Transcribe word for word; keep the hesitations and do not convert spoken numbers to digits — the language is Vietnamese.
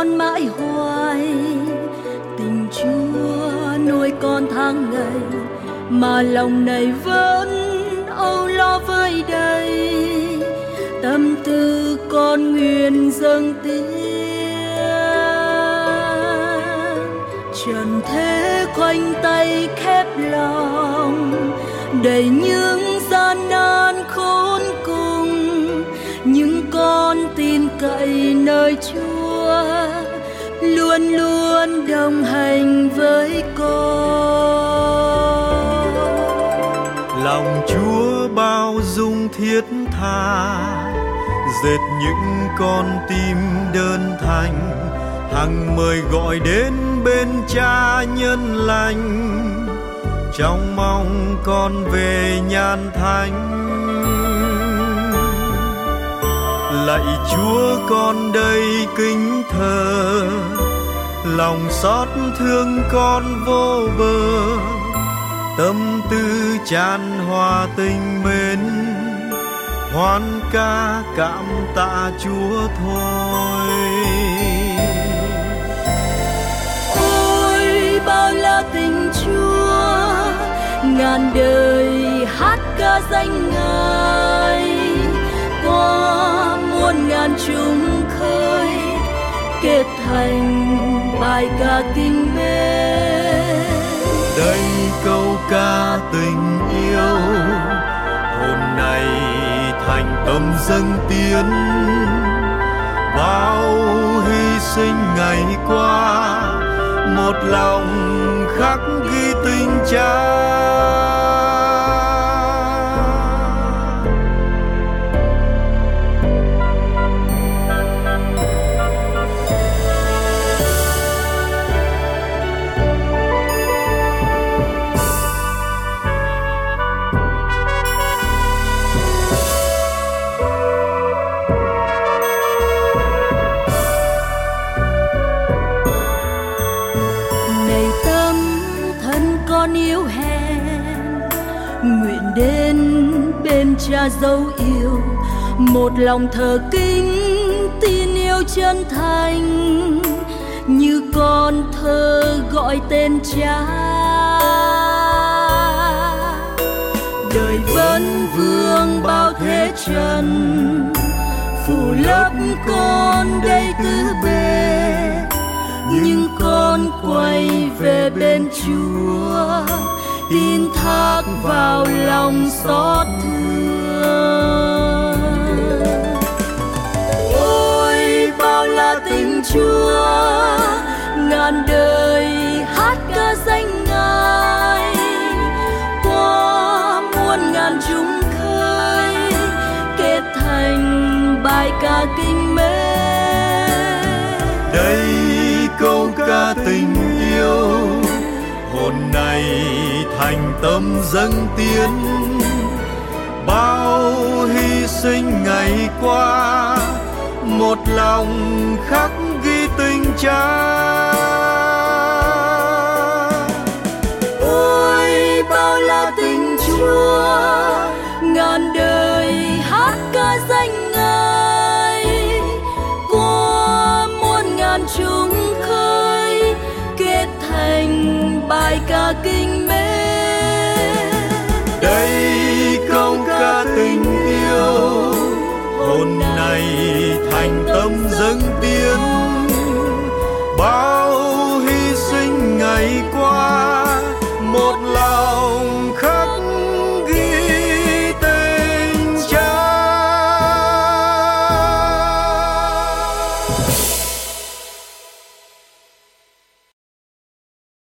con mãi hoài. Tình Chúa nuôi con tháng ngày, mà lòng này vẫn âu lo vơi đầy. Tâm tư con nguyện dâng tiếng, trần thế khoanh tay khép lòng, đầy những gian nan khốn cùng. Nhưng con tin cậy nơi Chúa, luôn luôn đồng hành với con. Lòng Chúa bao dung thiết tha, dệt những con tim đơn thành, hằng mời gọi đến bên Cha nhân lành, trong mong con về nhan thánh. Lạy Chúa con đây kính thờ, lòng xót thương con vô bờ. Tâm tư tràn hòa tình mến, hoan ca cảm tạ Chúa thôi. Ôi bao la tình Chúa, ngàn đời hát ca danh Ngài. Qua muôn ngàn chúng khơi, kết thành bài ca kinh mến. Đây câu ca tình yêu, hồn này thành tâm dâng tiến. Bao hy sinh ngày qua, một lòng khắc ghi tình Cha. Đến bên Cha dấu yêu, một lòng thờ kính tin yêu chân thành. Như con thơ gọi tên Cha, đời vẫn vương bao thế trần, phủ lấp con đây tứ bề. Nhưng con quay về bên Chúa, tin thác vào lòng xót thương. Ôi bao la tình Chúa, ngàn đời hát ca danh Ngài. Qua muôn ngàn chúng khơi, kết thành bài ca kinh mến. Đây câu ca tình yêu, hồn này thành tâm dâng tiến. Bao hy sinh ngày qua, một lòng khắc ghi tình Cha. Ôi bao la tình Chúa, ngàn đời hát ca danh Ngài. Qua muôn ngàn chúng khơi, kết thành bài ca kinh mến. Đây câu ca tình yêu, hồn này thành tâm dâng tiến. Bao